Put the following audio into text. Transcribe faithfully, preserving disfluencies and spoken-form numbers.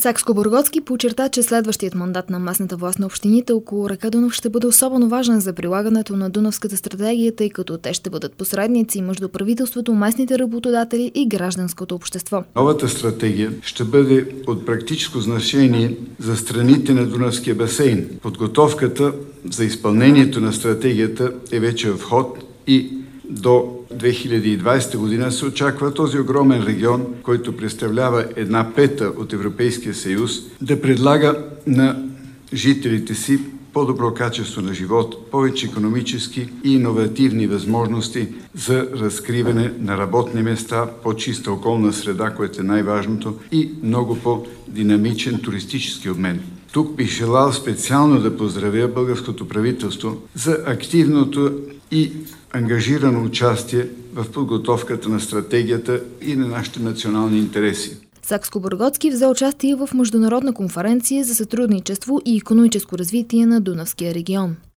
Сакскобургготски подчерта, че следващият мандат на местната власт на общините около река Дунав ще бъде особено важен за прилагането на Дунавската стратегия, тъй като те ще бъдат посредници между правителството, местните работодатели и гражданското общество. Новата стратегия ще бъде от практическо значение за страните на Дунавския басейн. Подготовката за изпълнението на стратегията е вече в ход и до две хиляди и двадесета година се очаква този огромен регион, който представлява една пета от Европейския съюз, да предлага на жителите си по-добро качество на живот, повече икономически и иновативни възможности за разкриване на работни места, по-чиста околна среда, което е най-важното, и много по-динамичен туристически обмен. Тук бих желал специално да поздравя българското правителство за активното и ангажирано участие в подготовката на стратегията и на нашите национални интереси. Сакскобургготски взе участие в международна конференция за сътрудничество и икономическо развитие на Дунавския регион.